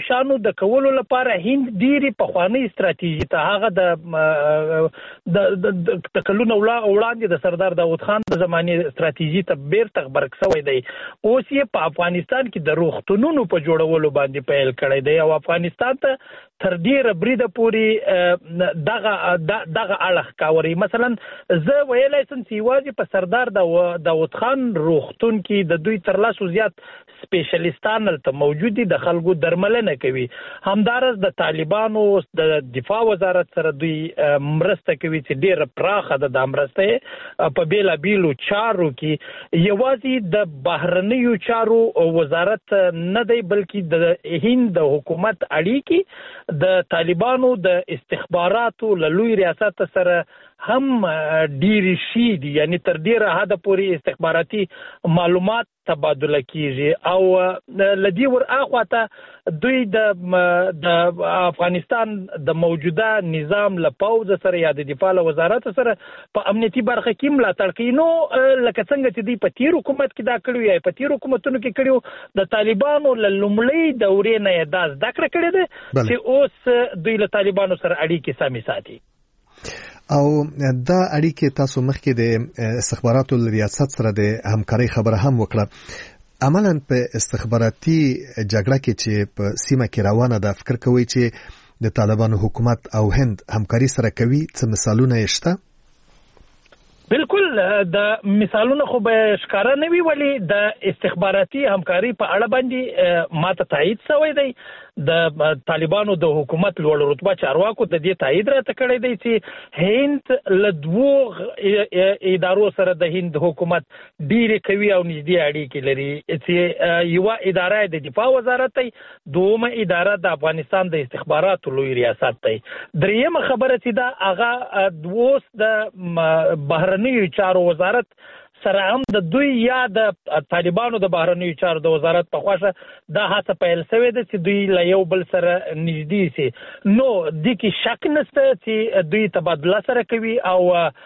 شانو د کولو لپاره هند ډیری پخوانی ستراتیژي ته هغه د کلونو وړاندې د سردار داود خان د زمانه ستراتیژي ته بیرته غبرګ شوی دی. اوس یې په افغانستان کې د روغتونونو په جوړولو باندې پیل کړی دی او افغانستان ته تر ډیره بریده پورې دغه اړخ کاوري. مثلا زه ویلای شم چې یوازې په سردار داود خان روغتون کې د دوی تر لاسو زیات سپیشلیستان هلته موجود دي، د خلکو درملنه کوي. همدارس د طالبانو د دفاع وزارت سره دوی مرسته کوي چې ډیره پراخه ده. د مرسته په بیلابیلو چارو کې یوازې د بهرنیو چارو وزارت نه دی، بلکې د هند د حکومت اړیکې د طالبانو د استخباراتو له لوی ریاست سره هم ډیری شي دي، یعنی تر ډیره حد پورې استخباراتي معلومات تبادله کیږي او لدی ور اخواته دوی د افغانستان د موجوده نظام له پوز سره یا د دفاع وزارت سره په امنیتي برخه کې ملاتړ کوي. نو لکه څنګه چې دوی په تیر حکومت کې دا کړو یا په تیر حکومتونو کې کړو، د طالبانو له لومړۍ دورې نه دا زده کړه کړې ده چې اوس دوی له طالبانو سره اړیکې سمې ساتي. او دا اړیکې تاسو مخکې د استخباراتو ریاست سره د همکارۍ خبره هم وکړه. عملاً په استخباراتي جګړه کې چې په سیمه کې روانه ده، فکر کوئ چې د طالبانو حکومت او هند همکاري سره کوي؟ څه مثالونه یې شته؟ بالکل د مثالونه خو به ښکاره نه وي، ولی د استخباراتي همکاري په اړه باندې ماته تایید شوی دی. د طالبانو د حکومت لوړ رتبه چارواکو د دې تایید راته کړی دی چې هند له دوه ادارو سره د هند حکومت ډیره کوي او نږدې اړیکې لري، چې یو اداره د دفاع وزارت دی، دومره اداره د افغانستان د استخباراتو لوی ریاست دی. دریمه خبره چې دا هغه دوست د بهرنیو چارو وزارت سره هم د دوی یا د طالبانو د بهرنیو چارو د وزارت په خواشه دا هڅه پیل شوې ده چې دوی له یو بل سره نږدې شي. نو د کې شک نشته چې دوی تبادله سره کوي او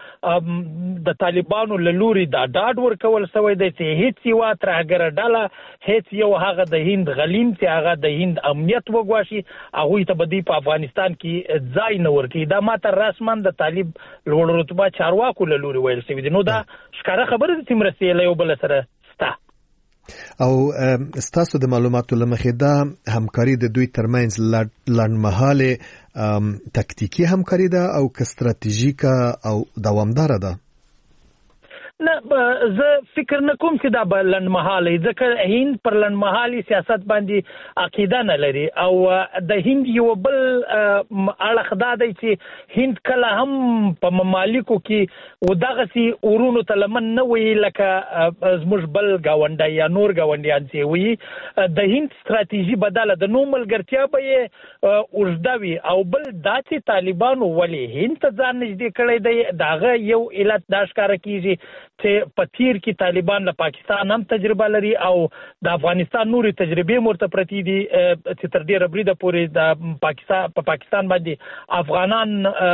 د طالبانو له لوري دا ډاډ ورکول شوی دی چې هیڅ یو ترهګره ډله، هیڅ یو هغه د هند غلیم چې هغه د هند امنیت وګواښي، هغوی ته به دوی په افغانستان کې ځای نه ورکوي. دا ماته رسما د طالب لوړ رتبه چارواکو له لوري ویل شوي دي. نو دا ښکاره خبره ده چې مرستې له یو بل سره شته. او ستاسو د معلوماتو له مخې دا همکاري د دوی ترمنځ لنډمهاله تکتیکي همکاري ده او که ستراتیژیکه او دوامداره ده؟ نه، زه فکر نه کوم چې دا به لنډمهاله، ځکه هند پر لنډمهالي سیاست باندې عقیده نه لري او د هند یو بل اړخ دا دی چې هند کله هم په ممالکو کې دغسې ورونو ته لمن نه وي لکه زموږ بل ګاونډی یا نور ګاونډیان چې وي. د هند ستراتیژي بدله ده، نو ملګرتیا به یې اوږده وي. او بل دا چې طالبانو ولې هند ته ځان نږدې کړی دی، د هغه یو علت دا ښکاره کیږي چې په تیر کې طالبان له پاکستان هم تجربه لري او د افغانستان نوري تجربې مرته پرتی دي چې تر ډیره بریده پورې د پاکستان باندې افغانان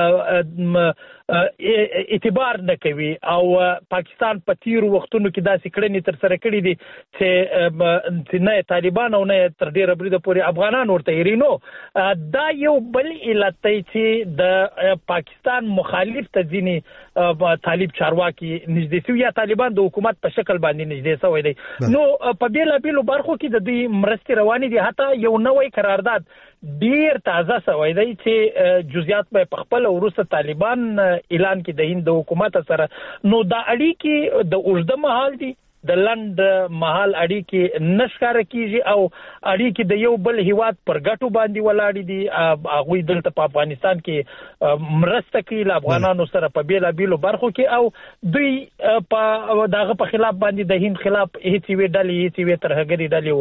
اعتبار نه کوي او پاکستان په تیر وختونو کې داسې کړنې تر سره کړې دي چې نه طالبان او نه تر ډیره بریده پورې افغانان ورته هیرینو. دا یو بل علت دی چې د پاکستان مخالف ته ځینې طالب چارواکي نږدې شوي یا طالبان د حکومت په شکل باندې نږدې شوی دی. نو په بیلابیلو برخو کې د دوی مرستې روانې دي. حتی یو نوی قرارداد ډیر تازه شوی دی چې جزئیات به په خپل وروسته طالبان اعلان کې د هند حکومت سره. نو دا اړیکې د اوږده مهال دي، د لنډ مهال اړیکې نشکاره کیږي او اړیکې د یو بل هیواد پر ګټو باندې ولاړې دي. هغوی دلته په افغانستان کې مرسته کوي له افغانانو سره په بیلابیلو برخو کې او دوی په دغه په خلاف باندې د هند خلاف هیڅ یوې ډلې هیڅ یوې ترهګرې ډلې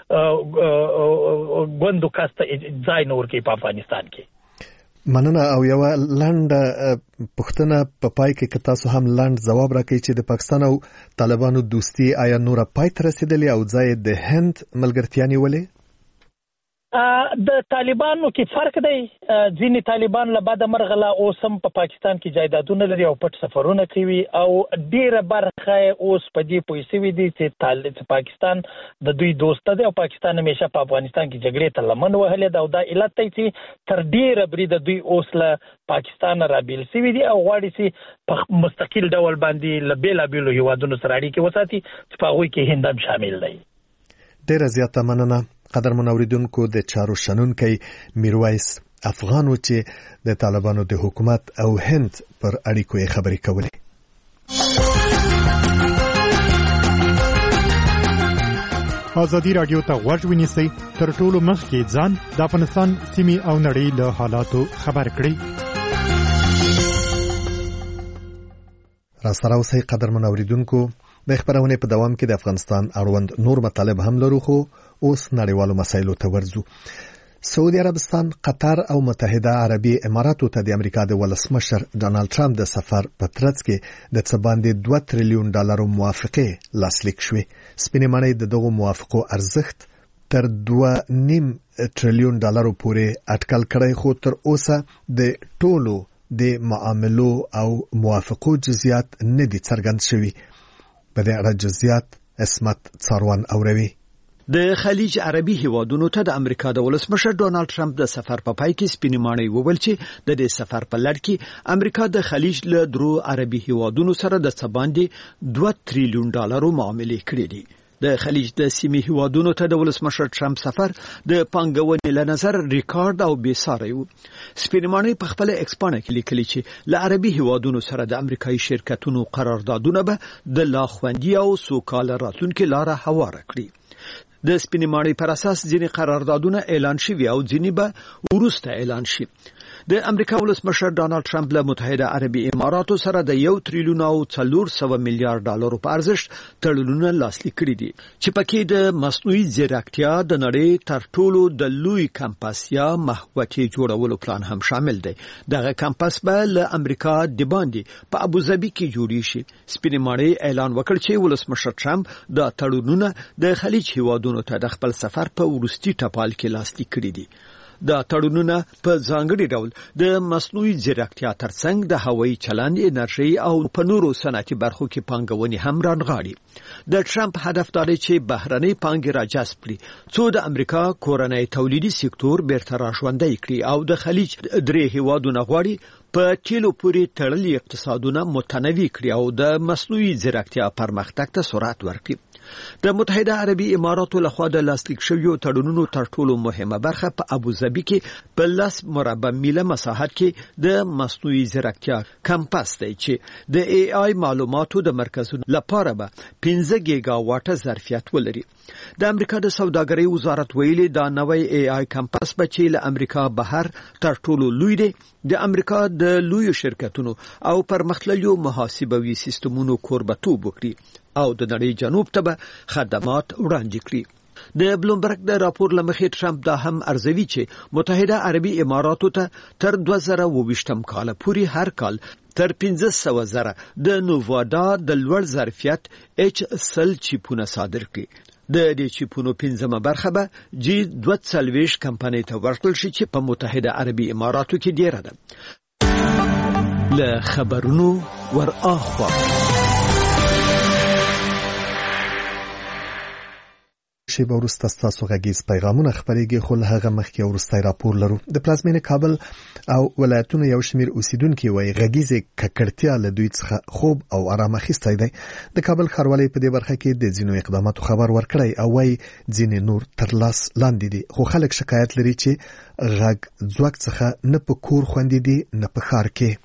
ګوندو کس ته ځای نه ورکوي په افغانستان کې. مننه. او یو لنډ پوښتنه په پای کې که تاسو هم لنډ ځواب راکړئ چې د پاکستان او طالبانو دوستي آیا نوره پای ته رسیدلې او ځای د هند ملګرتیا نیولې؟ د طالبانو کې فرق دی. ځینې طالبان له بعد مرغله اوس هم په پاکستان کې جایدادونه لري او پټ سفرونه کوي او ډیره برخه اوس په دې پوه شوي دي چې پاکستان د دوی دوست دی او پاکستان همیشه په افغانستان کې جګړې ته لمن وهلې ده او دا علت دی چې تر ډیره بریده دوی اوس له پاکستان رابیل شوي دي او غواړي چې په مستقل ډول باندې له بیلابیلو هیوادونو سره اړیکې وساتي چې په هغوی کې هند هم شامل دی. ډیره زیاته مننه. قدرمن اوریدونکو د چارو شنونکی میرویس افغان و چې د طالبانو د حکومت او هند پر اړیکو یې خبرې کولې. ازادي رادیو ته غوږ ونیسئ تر ټولو مخکې ځان د افغانستان سیمې او نړۍ له حالاتو خبر کړئ. را سره اوسئ قدرمن اوریدونکو. د خبرونه په دوام کې د افغانستان اړوند نور مطالب هم لرو خو اوس نړیوالو مسایلو ته ورځو. سعودي عربستان، قطر او متحده عربي اماراتو ته د امریکا د ولسمشر ډانلډ ټرمپ د سفر په ترڅ کې د څه باندې $2 تریلیون موافقه لاسلیک شوې. سپینې مړۍ د دغو موافقو ارزښت تر $2.5 تریلیون پورې اټکل کړی خو تر اوسه د ټولو د معاملو او موافقو جزئیات نه دي څرګند شوي. په دې اړه جزئیات اسمت څاروان اوروي. د خلیج عربي هیوادونو ته د امریکا د ولسمشر ډانلډ ټرمپ د سفر په پای کې سپینې ماڼۍ وویل چې د دې سفر په لړ کې امریکا د خلیج له درو عربي هیوادونو سره د څه باندې $2 تریلیون معاملې کړې دي. د خلیج د سیمې هیوادونو ته د ولسمشر ټرمپ سفر د پانګونې له نظر ریکارډ او بې ساري و. سپینې ماڼۍ په خپل ایکسپانه کې لیکلي چې له عربي هیوادونو سره د امریکایي شرکتونو قراردادونه به د لا خوندي او سوکاله راتلونکي لاره هواره کړي. د سپینې ماڼۍ پر اساس ځینې قراردادونه اعلان شوي او ځینې به وروسته اعلان شي. د امریکا ولسمشر ډانلډ ټرمپ له متحده عربي اماراتو سره د $1 تریلیون او $400 میلیارډ په ارزښت تړونونه لاسلیک کړي دي چې پکې د مصنوعي ځیرکتیا د نړۍ تر ټولو د لوی کمپاس یا محوطې جوړولو پلان هم شامل دی. دغه کمپاس به له امریکا د باندې په ابوظبي کې جوړی شي. سپینې ماڼۍ اعلان وکړ چې ولسمشر ټرمپ د تړونونه د خلیج هیوادونو ته د خپل سفر په وروستي ټپال کې لاسلیک کړي دي. د تړونونه په ځانګړي ډول د مصنوعي ځیرکتیا ترڅنګ د هوایي چلند، انرژي او په نورو صنعتي برخو کې پانګونې هم رانغاړي. د ټرمپ هدف دا دی چې بهرنۍ پانګې راجذب کړي څو د امریکا کورنۍ تولیدي سکتور بیرته راژوندی کړي او د خلیج درې هیوادونه غواړي په تیلو پورې تړلي اقتصادونه متنوع کړي او د مصنوعي ځیرکتیا پرمختګ ته سرعت ورکړي. د متحده عربي اماراتو لخوا د لاسلیک شویو تړونونو تر ټولو مهمه برخه په ابوظبي کې په 10 مربع میله مساحت کې د مصنوعي ځیرکتیا کمپاس دی چې د ای آی معلوماتو د مرکزونو لپاره به 15 گیگا واټه ظرفیت ولري. د امریکا د سوداګرۍ وزارت ویلي دا نوې ای آی کمپاس به چې له امریکا بهر تر ټولو لوی دی، د امریکا د لویو شرکتونو او پرمختللو محاسبوي سیستمونو کوربتوب وکړي او د نړۍ جنوب ته به خدمات وړاندې کړي. د بلومبرګ د راپور لمخې ټرمپ دا هم ارزوي چې متحده عربي اماراتو ته تر 2022 کال پورې هر کال تر 15,000 د نووادا د لوړ ظرفیت H-cell چیپونه صادر کړي. د دې چیپونو 15مه برخه به G240 کمپنۍ ته ورکړل شي چې په متحده عربي اماراتو کې ډیره ده. له خبرونو ور اخوا شیبه وروسته ستاسو غږیز پیغامونه خپرېږي خو له هغه مخکې وروستی راپور لرو. د پلازمینې کابل او ولایتونو یو شمیر اوسیدونکي وایي غږیزې ککړتیا له دوی څخه خوب او آرام اخیستی دی. د کابل ښاروالۍ په دې برخه کې د ځینو اقداماتو خبر ورکړی او وایي ځینې نور تر لاس لاندې دي خو خلک شکایت لري چې غږ ځواک څخه نه په کور خوندي دي نه په ښار کې.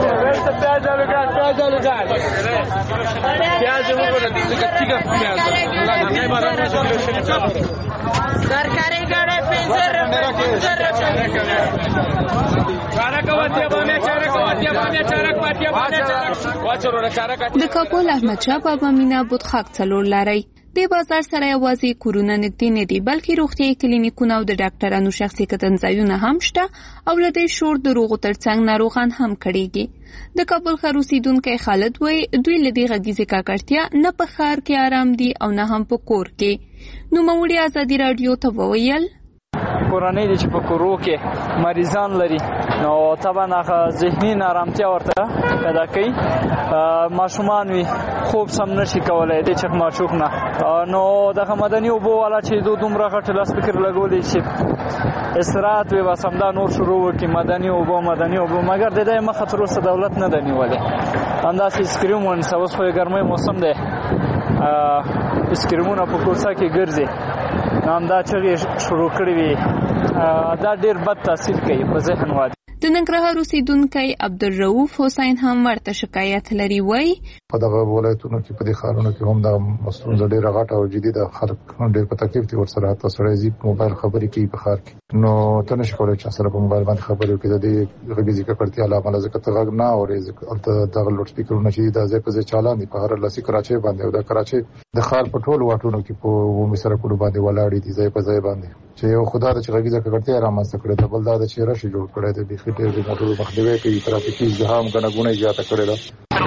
د کابل احمد شاه بابا مینا بودخاک څلور لاري د بازار سره یوازې کورونه نږدې نه دي بلکې روغتیايي کلینیکونه او د ډاکټرانو شخصي کتنځایونه هم شته او له دې شور د روغو ترڅنګ ناروغان هم کړيږي. د کابل ښار اوسیدونکي خالد وایي دوی له دې غږیزې ککړتیا نه په ښار کې آرام دي او نه هم په کور کې. نو موړي ازادي رادیو ته وویل کورنۍ دي چې په کورو کې مریضان لري نو طبعا هغه ذهني نارامتیا ورته پیدا کوي. ماشومان وي خوب سم نشي کولای د چک ماچوک نه نو دغه مدني اوبو والا چې دومره غټ لاس فکر لګولې چې استراحت وي وسمدا نور شروع وکي مدني اوبو مګر د دې مخه تر اوسه دولت نه دی نیولې. انداسې سکریم ون اوس په ګرمۍ موسم دی سکریمونه په کوڅه کې ګرځي نو دا چې شروع کړی وي دا ډیر بد تاثیر کوي په ذهن وادي. د ننګرهار اوسیدونکی عبدالرؤف حسین هم ورته شکایت لري. وای په دغه ولایتونو کې په دې ښارونو کې هم د ستونزه ډیره غټه او جدي ده. خلک ډیر په تکلیف دي ورسره حتی سړی زی په موبایل خبرې کوي په ښار کې نو ته نشي کولای چې سره په موبایل باندې خبرې وکړي. د دې غږیزې ککړتیا له امله ځکه ته غږ نه اورې ځکه دغه لوډ سپیکرونه چې د ځای په ځای چالان دي په هر لاسي کراچۍ باندې او د کراچۍ د ښار په ټولو واټونو کې په عمومي سړکونو باندې ولاړ دي ځای په ځای باندې چې یو خدای د غږیزې ککړتیا رامنځته کړې ده. بل دا چې راشي جوړ کړی دی بيخي ډېر د موټرو مخنیوي کوي. ترافیکي ازدحام ګڼه ګوڼه زیاته کړې ده.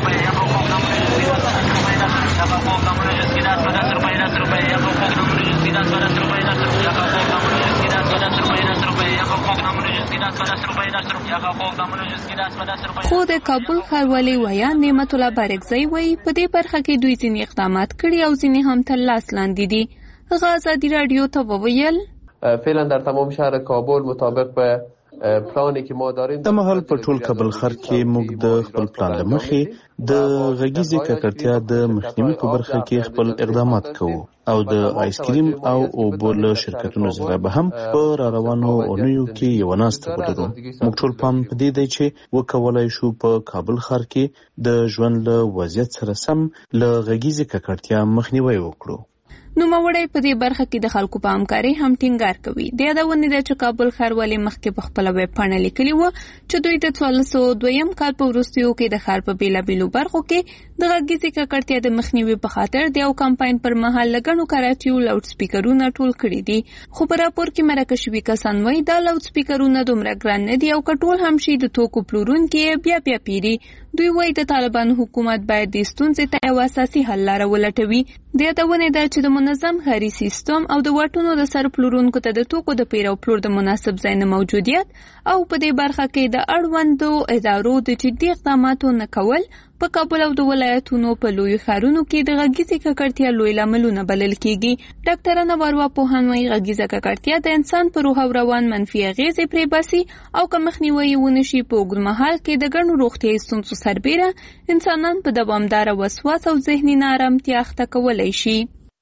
خو د کابل ښاروالۍ ویا نعمت الله بارکزی وایي په دې برخه کې دوی ځینې اقدامات کړي او ځینې هم تر لاس لاندې دي. آزادی رادیو ته وویل فعلا در تمام شهر کابل مطابق به پلانی که ما داریم د مهال په ټول کابل ښار کې موږ د خپل پلان لمخې د غږیزې ککړتیا د مخنیوي په برخه کې خپل اقدامات کوو او د آیسکریم او اوبو له شرکتونو سره به هم په روانو اونیو کې یو ناسته ولرو. موږ ټول پام په دې دی چې وکولای شو په کابل ښار کې د ژوند له وضعیت سره سم له غږیزې ککړتیا مخنیوي وکړو. نوموړی په دې برخه کې د خلکو په همکارۍ هم ټینګار کوي. د یادونې ده چې کابل ښاروالۍ مخکې په خپله ویب پاڼه لیکلي وه چې دوی د 1402 کال په وروستیو کې د ښار په بېلابېلو برخو کې د غږیزې ککړتیا د مخنیوي په خاطر د یو کمپاین پر مهال له ګڼو کراچیو لاوډ سپیکرونه ټول کړي دي. خو په راپور کې مرکه شوي کسان وایي دا لاوډ سپیکرونه دومره ګران نه دي او که ټول هم شي د توکو پلورونکي بیا پیري. دوی وایي د طالبانو حکومت باید د ستونزې ته یو اساسي حل لاره ولټوي. د یادونې ده چې د منظم ښاري سیستم او د واټونو د سر پلورونکو ته د توکو د پیر او پلور د مناسب ځای نه موجودیت او په دې برخه کې د اړوندو ادارو د جدي اقداماتو نه کول په کابل او د ولایتونو په لوی ښارونو کې د غږیزې ککړتیا لوی لاملونه بلل کیږي. ډاکټر انواروا پوهان وايي غږیزه ککړتیا د انسان په روح او روان منفي اغېزې پرې باسي او که مخنیوي ونشي په اوږد مهال کې د ګڼو روغتیایي ستونزو سربیره انسانان په دوامداره وسواس او ذهني ناارامتیا اخته کولی شي.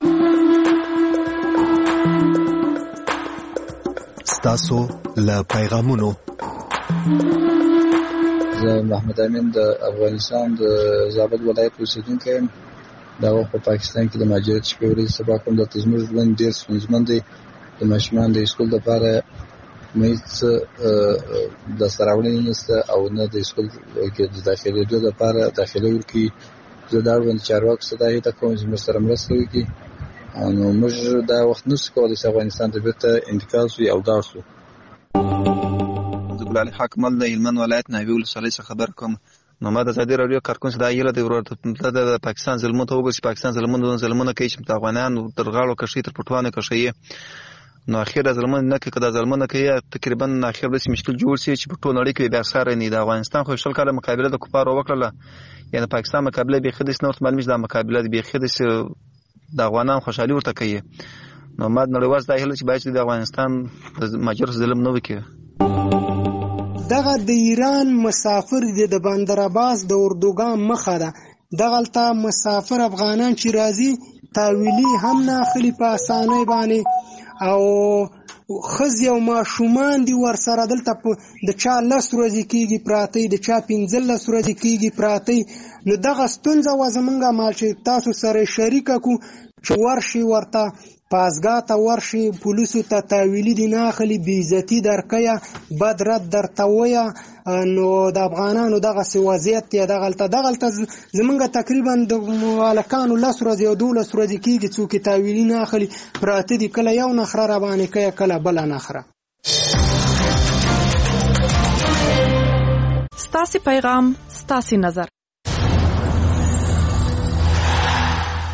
ستاسو له پیغامونو زه محمد امین د افغانستان د زابل ولایت اوسیدونکی یم. دا وخت په پاکستان کې د مهاجرت شپې ورځې سبا کوم د زموږ ژوند ډېر ستونزمن دی. د ماشومان د اسکول لپاره هیڅ د سراوړنې نشته او نه د اسکول کې د داخلېدو لپاره داخله ورکوي. زه دا اړوند چارواکو څخه دا هیله کوم چې زموږ سره مرسته وکړي نو موږ دا وخت نشو کولی چې افغانستان ته بیرته انتقال شو او دا شو. ګلالي حکمل د هلمند ولایت ناوې ولسوالۍ څخه خبر کوم. نو ما د ازادي راډیو کارکون څخه دا هیله دی ورته د پاکستان ظلمونو ته وګورئ چې پاکستان ظلمونه کوي چې د افغانانو تر غاړو کشي تر پټوانو کشي نو اخر د ظلمونه نه کوي که د ظلمونه کوي تقریبا اخر داسې مشکل جوړ شي چې په ټول نړۍ کې بیا سره نه د افغانستان خو 20 کاله مقابله د کفارو وکړله یعنی پاکستان مقابله به خدای نو معلومه ده مقابله به خدای د افغانان خوشحالي ورته کوي. نو ما نړیوال دا هیله چې باید د افغانستان د ماجر ظلم نه وکړي. دغه د ایران مسافر د بندر عباس د اردوګان مخه ده. دغلته مسافر افغانان چې راځي تاویلی هم نه اخلي په اسانۍ باندې او خزي او ماشومان دي ورسره دلته د چا 10 ورځې کېږي پراته د چا 15 ورځې کېږي پراته. نو دغه ستونزه و زمونږه مال چې تاسو سره شریکه کو چې ورشي ورته پاسګاه ته ورشي پولیسو ته تاویلی دي نه اخلي بې عزتي درکوي بد رد درته وایه. نو د افغانانو دغسې وضعیت دی دغلته زمونږ تقریبا د هلکانو 10 ورځې او 12 ورځې کېږي څوک یې تاویلي نه اخلي پراته دي کله یو نخره راباندې کوي کله بله نخره. ستاسې پیغام ستاسې نظر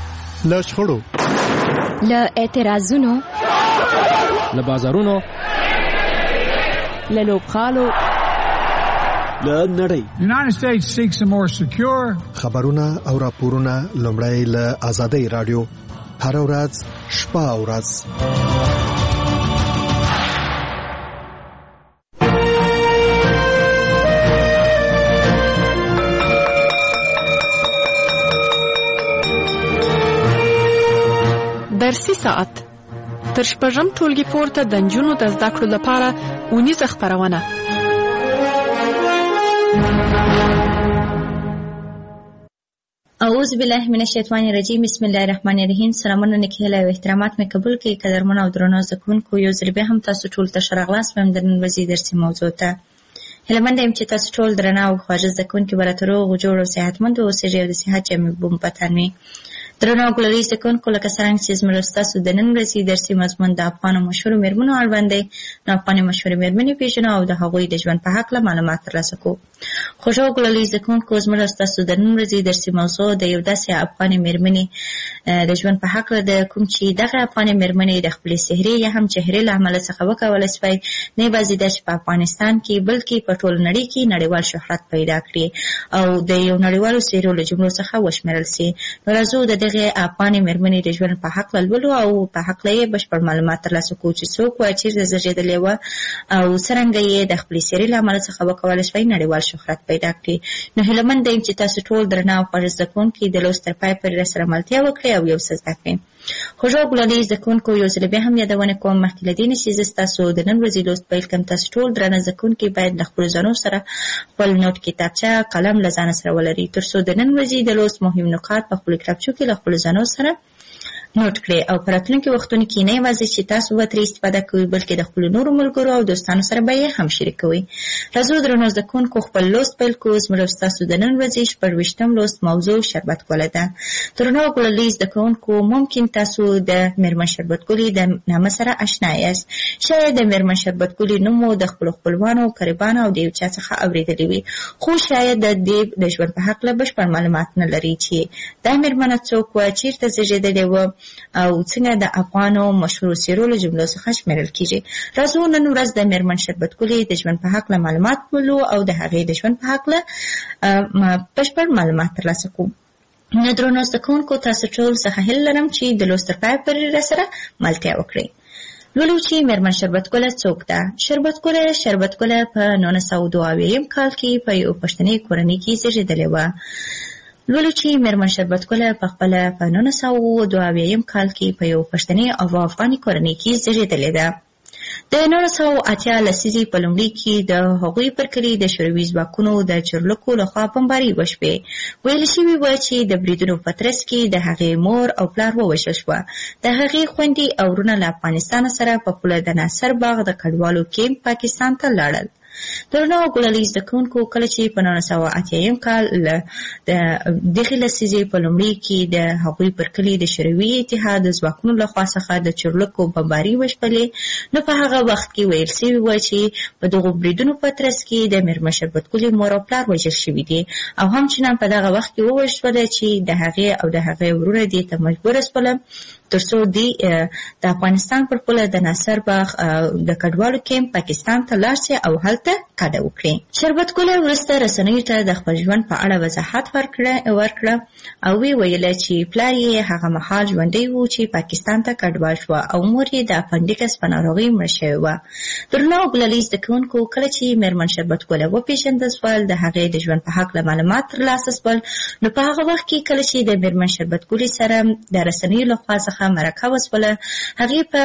له شخړو له اعتراضونو له بازارونو له لوبغالو له نړۍ. United States seeks a more secure خبرونه او راپورونه لومړی له آزادۍ رادیو هر ورځ شپه او ورځ. درسي ساعت تر شپږم ټولګي پورته د نجونو د زده کړو لپاره اونیزه خپرونه. اعوذ بالله من الشیطان الرجیم. بسم الله الرحمن الرحیم. سلامونه نکهله او احترامات مې قبول کړئ. قدرمن او درنو زکونکو، یو ځل بیا هم تاسو ټول ته ښه راغلاست ویم د نن ورځې درسي موضوع ته. هیله مند یم چې تاسو ټول درنه او خواږه زکونکي به راته روغ جوړ او صحتمند اوسئ او د صحت جامې بوم پتن وي. درنو ګلالي زکونکو، لکه څرنګه چې زموږ ستاسو د نن ورځې درسي مضمون د افغانو مشهورو میرمنو اړوند دی، نو افغاني مشهورې میرمنې پیژنو او د هغوی د ژوند په هکله معلومات ترلاسه کوو. خوږو ګلالي زکونکو، زموږ ستاسو د نن ورځې درسي موضوع د یو داسې افغاني میرمنې د ژوند په هکله ده، کوم چې دغه افغاني میرمنې د خپلې سحري یا هم چهرې له امله څخه وکولی شوی نه یوازې دا چې په افغانستان کې بلکې په ټوله نړۍ کې نړیوال شهرت پیدا کړي او د یو نړیوالو څیرو له جملو څخه وشمېرل سي. نو راځو د دغې افغاني میرمنې د ژوند په هکله لولو او په هکله یې بشپړ معلومات ترلاسه کوو چې څوک وه، چېرته زېږېدلې وه او څرنګه یې د خپلې سحري له امله څخه وکولی شوی نړیوال شهرت پیدا کړي. نو هیله مند یم چې تاسو ټول درنه او خوږ زده کوونکي د لوست تر پای پورې راسره ملتیا وکړئ او یو څه زده کړئ. خوږو ګلالي زده کوونکو، یو ځل بیا هم یادونه کوم مخکې له دې نه چې زه ستاسو د نن ورځې لوست پیل کړم، تاسو ټول درنه زده کوونکي باید له خپلو ځانو سره خپل نوټ کتابچه قلم له ځانه سره ولرئ، تر څو د نن ورځې د لوست مهم نکات په خپلو کتابچو کې له خپلو ځانو سره نوٹ کړئ او په راتلونکي وختونو کې نه یوازې چې تاسو به ترې استفاده کوئ بلکې د خپلو نورو ملګرو او دوستانو سره به یې هم شریکوئ. راځو درنو زده کوونکو خپل لوست پیل کړو. زموږ ستاسو د نن ورځې 26م لوست موضوع شربت ګله ده. درنو ګلالي زده کوونکو، ممکن تاسو د میرمن شربت ګلې د نامه سره آشنا یاست. شاید د میرمن شربت ګلې نوم مو د خپلو خپلوانو، قریبانو او د یو چا څخه اورېدلی وي، خو شاید د دې د ژوند په هکله بشپړ معلومات نه لري چې دا میرمنه څوک وه، چېرته زېږېدلې وه او څنګه د افغانو مشهورو څیرو له جملو څخه شمیرل کیږي. راځو نن ورځ د میرمن شربت ګلې د ژوند په هکله معلومات ولو او د هغې د ژوند په هکله بشپړ معلومات ترلاسه کوو. نو درنو زده کوونکو، تاسو ټول څخه هیله لرم چې د لوست تر پایه پورې راسره ملتیا وکړئ. لولو چې میرمن شربت ګله څوک ده. شربت ګله په 1922 کال کې په یو پښتني کورنۍ کې زېږېدلې وه. لولو چې میرمن شربت ګله په خپله په 1922 کال کې په یو پښتني او افغاني کورنۍ کې زېږېدلې ده. د 1980 لسیزې په لومړي کې د هغوی پر کلي د شوروي ځواکونو د چورلکو لخوا بمباري وشوې. ویل شوي وه چې د بریدونو په ترڅ کې د هغې مور او پلار ووژل شوه. د هغې خویندې او وروڼه له افغانستان سره په پوله د ناصر باغ د کډوالو کیمپ پاکستان ته لاړل. درنو ګلالي زده کوونکو، کله چې په 1980 کال د دغې لسیزې په لومړي کې د هغوی پر کلي د شوروي اتحاد د ځواکونو لخوا څخه د چورلکو بمباري وشپلې، نو په هغه وخت کې ویل شوي وه چې په دغو بریدونو په ترڅ کې د میرمن شربت ګلې مور او پلار وژل شوي دي او همچنان په دغه وخت کې ووژل شوله چې د هغې او د هغې وروڼه دې ته مجبوره شوله ترڅو د افغانستان پر پوله د ناصر باغ د کډوالو کیمپ پاکستان ته لاړ شي او هلته کډه وکړي. شربت ګله وروسته رسنیو ته د خپل ژوند په اړه وضاحت ورکړه او ویل چې پلار یې هغه مهال ژوندی و چې پاکستان ته کډوال شوه او مور یې د اپنډیکس په ناروغۍ مړه شوې وه. درنو ګلالي زده کوونکو، کله چې میرمن شربت ګله وپېژندل شول، د هغې د ژوند په هکله معلومات ترلاسه شول، نو په هغه وخت کې کله چې د میرمن شربت ګلې سره د رسنیو لخوا څخه مرکه وشوله، هغې په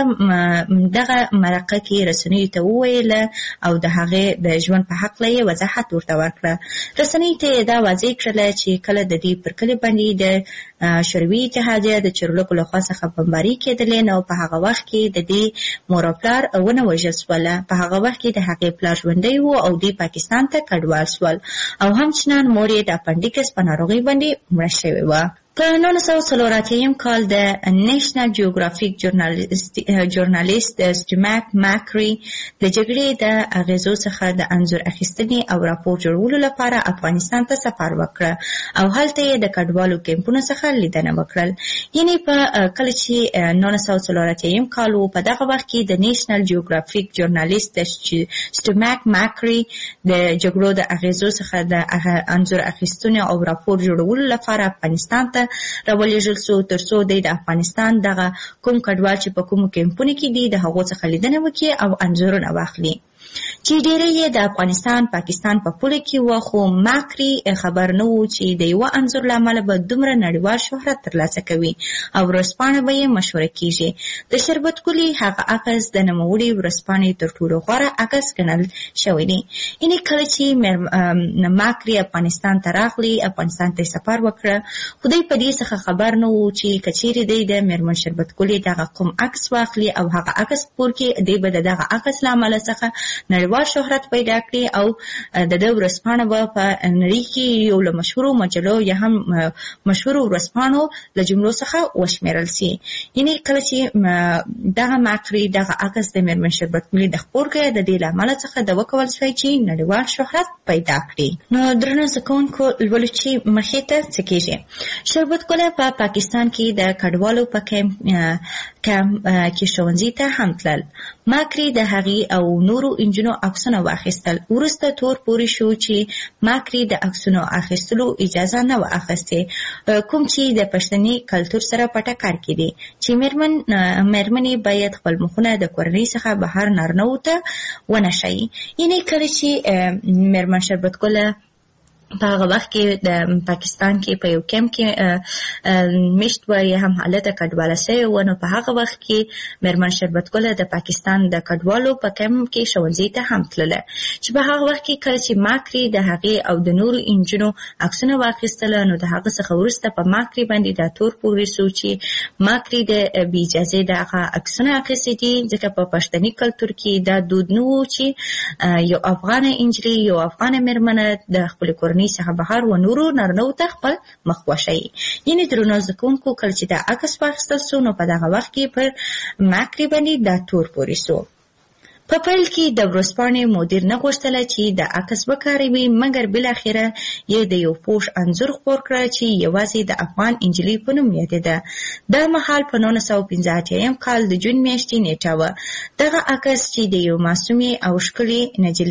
دغه مرکه کې رسنیو ته وویله او د هغې د ژوند په هکله یې وضاحت ورته ورکړه. رسنیو ته یې دا واضح کړله چې کله د دې پر کلي باندې د شوروي اتحادیه د چورلکو لخوا څخه بمباري کېدلې، نو په هغه وخت کې د دې مور او پلار ونه وژل شوله. په هغه وخت کې د هغې پلار ژوندی و او دوی پاکستان ته کډوال شول او همچنان مور یې د اپنډیکس په ناروغۍ باندې مړه شوې وه. په 1984 کال د نېشنل جیوګرافیک ژورنالیست سټیماک ماکري د جګړې د اغیزو څخه د انځور اخیستنې او راپور جوړولو لپاره افغانستان ته سفر وکړ او هلته یې د کډوالو کیمپونو څخه لیدنه وکړل. یعنی په کله چې 1984 کال په دغه وخت کې د نېشنل جیوګرافیک ژورنالیست سټیماک ماکري د جګړو د اغیزو څخه د انځور اخیستنې او راپور جوړولو لپاره افغانستان ته راولېږل شو ترڅو د افغانستان دغه کوم کډوال چې په کومو کیمپونو کې دي د هغو څخه لیدنه وکړي او انځورونه واخلي چې ډېری یې د افغانستان پاکستان په پوله کې و. خو ماکري خبر نه و چې د یو انځور له امله به دومره نړیوال شهرت ترلاسه کوي او ورځپاڼه به یې مشهوره کیږي. د شربت ګلي هغه عکس د نوموړي ورځپاڼې تر ټولو غوره عکس ګڼل شوی دی. یعنې کله چې ماکري افغانستان ته راغلی، افغانستان ته سفر وکړه، خو دوی په دې څخه خبر نه و چې که چیرې دی د میرمن شربت ګلي دغه کوم عکس واخلي او هغه عکس پور کې دی به د دغه عکس له امله څخه نړیوال شهرت پیدا کړي او د دې ورځپاڼه به په نړۍ کې یو له مشهورو مجلو یا هم مشهورو ورځپاڼو له جملو څخه وشمیرل شي. یعنې کله چې دغه ماکري دغه عکس د میرمن شربت ګلي د خپور کړی د دې له امله څخه د وکول شوی چې نړیوال شهرت پیدا کړي. نو درنو زده کوونکو لولو چې مخې ته څه کېږي. شربت ګله په پاکستان کې د کډوالو په کیمپ کې ښوونځي ته هم تلل. ماکري د هغې او نورو انجونو عکسونه واخیستل. وروسته تور پورې شو چې ماکري د عکسونو اخیستلو اجازه نه و اخیستې، کوم چې د پښتني کلتور سره په ټکر کې دي چې میرمنې باید خپل مخونه د کورنۍ څخه بهر نارینه‌وو ته ونه ښیي. یعنې کله چې میرمن شربت ګله په هغه وخت کې د پاکستان کې په یو کیمپ کې میشت و یا هم حالته کډواله شوې و، نو په هغه وخت کې میرمن شربت ګله د پاکستان د کډوالو په کیمپ کې ښوونځي ته هم تلله چې په هغه وخت کې کله چې ماکري د هغې او د نورو انجونو عکسونه واخیستله، نو د هغه څخه وروسته په ماکري باندې دا تور پورې شو چې ماکري د بې اجازې دغه عکسونه اخیستي دي، ځکه په پښتني کلتور کې دا دود نه و چې یو افغانه انجلۍ یو افغانه میرمنه د خپلې کورنۍ څخه بهر و نورو نارینه‌وو ته خپل مخ وښیي. یعنې درنو زده کوونکو کله چې دا عکس واخیستل شو نو په دغه وخت کې پر ماکري باندې دا تور پورې شو. په پیل کې د ورځپاڼې مدیر نه غوښتله چې د عکس وکاروي، مګر بالاخره یې د یو پوش انځور خپور کړ چې یوازې د افغان انجلۍ په نوم یادېده. دا مهال په 1985 کال د جون میاشتې نیټه وه. دغه عکس چې د یو معصومې او ښکلې